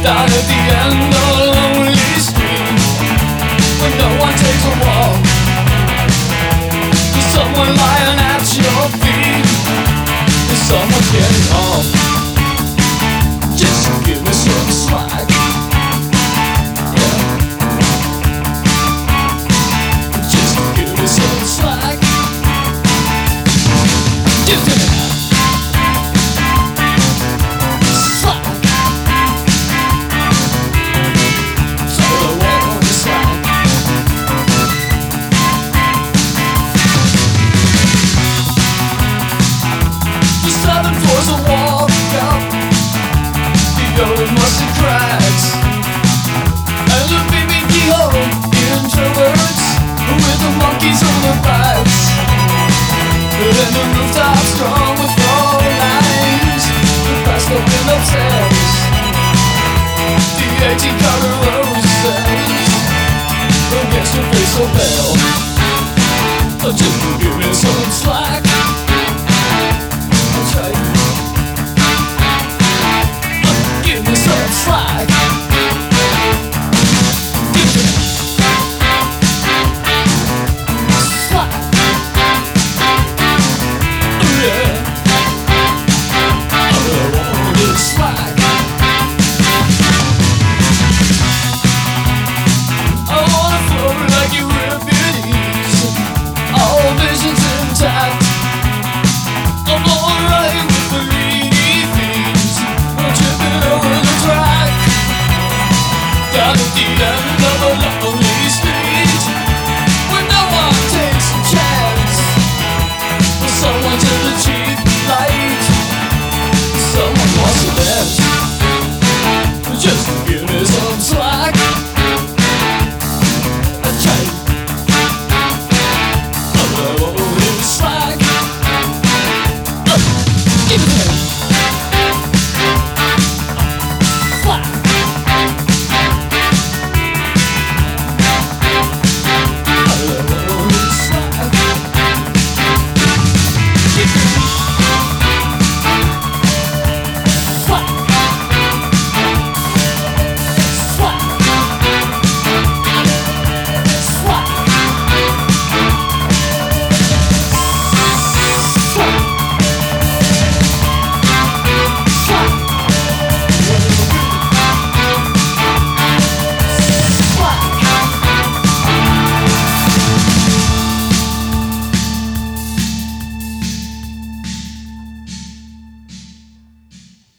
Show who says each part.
Speaker 1: Down at the end of a lonely street, when no one takes a walk, there's someone lying at your feet, there's someone getting off. Just give me some slack. Yeah. Just give me some slack. Just give me musty cracks, and the baby keyhole introverts with the monkeys on the backs, and the rooftops strung with floor lines, the fast open upstairs, the 18-color roses against your face so pale. Just give me some slack. That's right. Give me some slack. Give me slack. Yeah. All I want is slack. I wanna float like Euripides, all visions intact. I'm alright with the greedy fiends, tripping over the track. Down at the end of a lonely street, where no one takes a chance. Someone to the cheap light, someone wants to dance. Just give me some slack. That's right. All I want is slack. Give it to me.